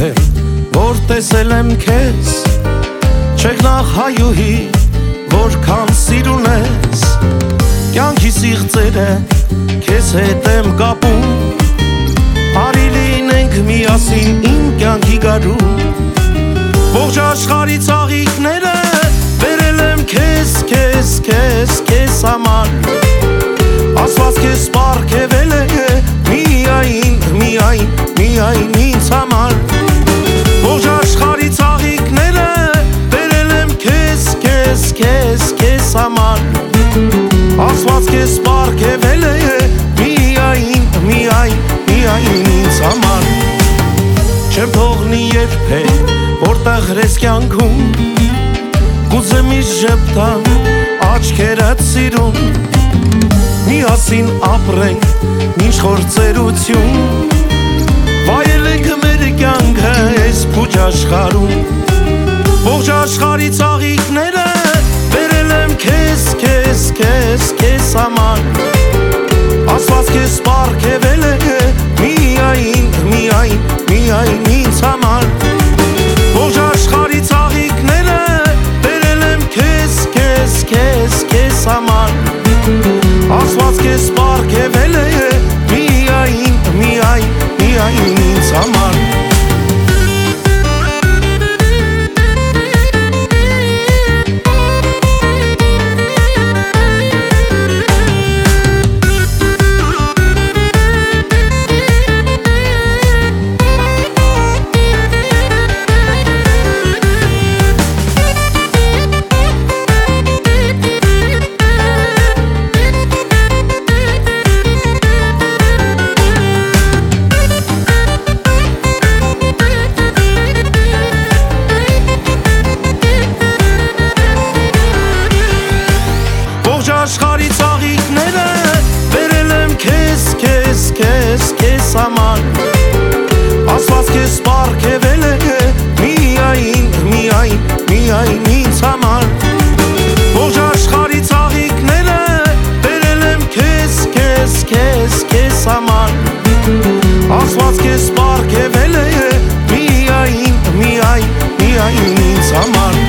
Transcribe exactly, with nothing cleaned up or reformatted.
աղոթել, որ տեսել եմ քեզ, չեք նախ հայուհի, որքան սիրուն ես, կյանքի սիղծերը քեզ հետ եմ կապում, արի լինենք միասին իմ կյանքի գարում, ողջ աշխարհի ծաղիկները բերել եմ քեզ, քեզ, քեզ, քեզ համար, ասված քեզ պարգևել է միայն, միայն, միայն ինձ համար, ողջ աշխարհի ծաղիկները բերել եմ քեզ, քեզ, քեզ, քեզ համար, ասված քեզ պարգևել է միայն, միայն, միայն ինձ համար, չեմ թողնի երբեք, որտեղ ես կյանքում, կուզեմ իս ժպտան աչքերդ սիրուն, միասին ապրենք մինչ խորձերություն, վայելենք մեր կյանքը այս փուչ աշխարհում, ողջ աշխարհի ծաղիկները բերել եմ քեզ, քեզ, քեզ, քեզ համար, ասված քեզ պարգևել է միայն, միայն, միայն ինձ համար, ողջ աշխարհի ծաղիկները բերել եմ քեզ, քեզ, քեզ, քեզ համար, ասված քեզ պարգևել է միայն, միայն, միայն ինձ համար, աշխարհի ծաղիկները բերել եմ քեզ, քեզ, քեզ, քեզ համար, ասված քեզ պարգևել է միայն, միայն, միայն ինձ համար, ողջ աշխարհի ծաղիկները բերել եմ քեզ, քեզ, քեզ, քեզ համար, ասված քեզ պարգևել է միայն, միայն, միայն ինձ համար,